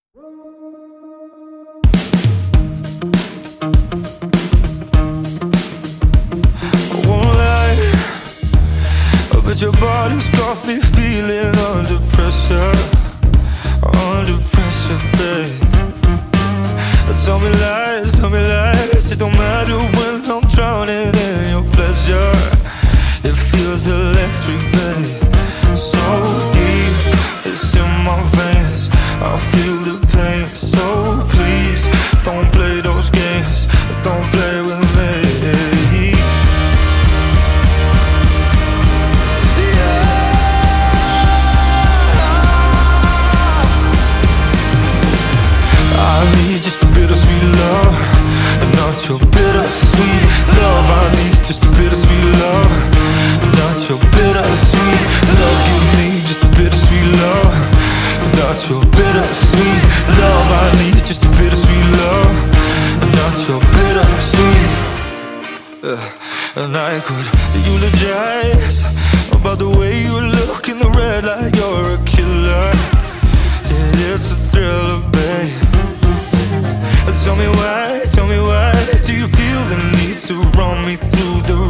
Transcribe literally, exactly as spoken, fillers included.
won't lie, but your body's got me feeling under pressure, under pressure, babe. Tell me lies, tell me lies. It don't matter when I'm drowning in your pleasure. It feels electric, babe. So deep, it's in my veins. I feel the pain. So please, don't play those games. Don't play with me. I need just a bit of sweet love, not your bittersweet love. I need just a bit of sweet love, not your bittersweet love. Give me just a bit of sweet love, not your bittersweet love. I need just a bit of sweet love, not your bittersweet. Uh, and I could eulogize about the way you look in the red light. You're a killer. Yeah, it's a thriller, babe. Tell me why, tell me why do you feel the need to run me through the